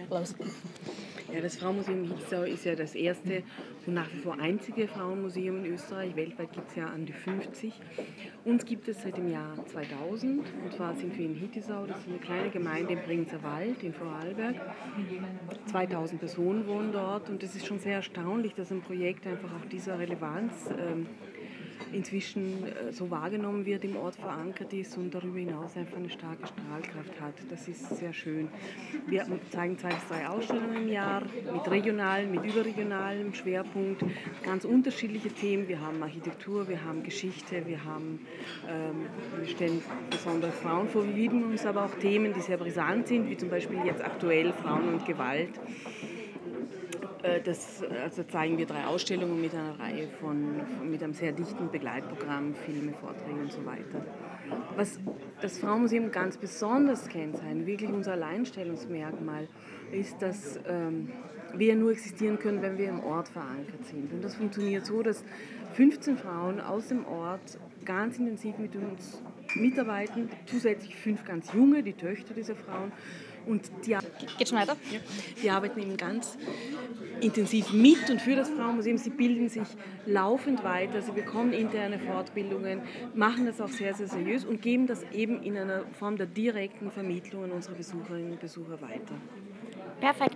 Los. Ja, das Frauenmuseum Hitzau ist ja das erste und nach wie vor einzige Frauenmuseum in Österreich. Weltweit gibt es ja an die 50. Uns gibt es seit dem Jahr 2000 und zwar sind wir in Hittisau, das ist eine kleine Gemeinde im Bregenzer Wald in Vorarlberg. 2000 Personen wohnen dort und es ist schon sehr erstaunlich, dass ein Projekt einfach auch dieser Relevanz inzwischen so wahrgenommen wird, im Ort verankert ist und darüber hinaus einfach eine starke Strahlkraft hat. Das ist sehr schön. Wir zeigen 2 bis 3 Ausstellungen im Jahr mit regionalen, mit überregionalem Schwerpunkt, ganz unterschiedliche Themen. Wir haben Architektur, wir haben Geschichte, wir stellen besondere Frauen vor. Wir widmen uns aber auch Themen, die sehr brisant sind, wie zum Beispiel jetzt aktuell Frauen und Gewalt. Also zeigen wir 3 Ausstellungen mit einer Reihe mit einem sehr dichten Begleitprogramm, Filme, Vorträge und so weiter. Was das Frauenmuseum ganz besonders kennzeichnet, wirklich unser Alleinstellungsmerkmal, ist, dass wir nur existieren können, wenn wir im Ort verankert sind. Und das funktioniert so, dass 15 Frauen aus dem Ort ganz intensiv mit uns mitarbeiten, zusätzlich 5 ganz junge, die Töchter dieser Frauen. Und Geht schon weiter? ja, die arbeiten eben ganz intensiv mit und für das Frauenmuseum. Sie bilden sich laufend weiter, sie bekommen interne Fortbildungen, machen das auch sehr, sehr seriös und geben das eben in einer Form der direkten Vermittlung an unsere Besucherinnen und Besucher weiter. Perfekt.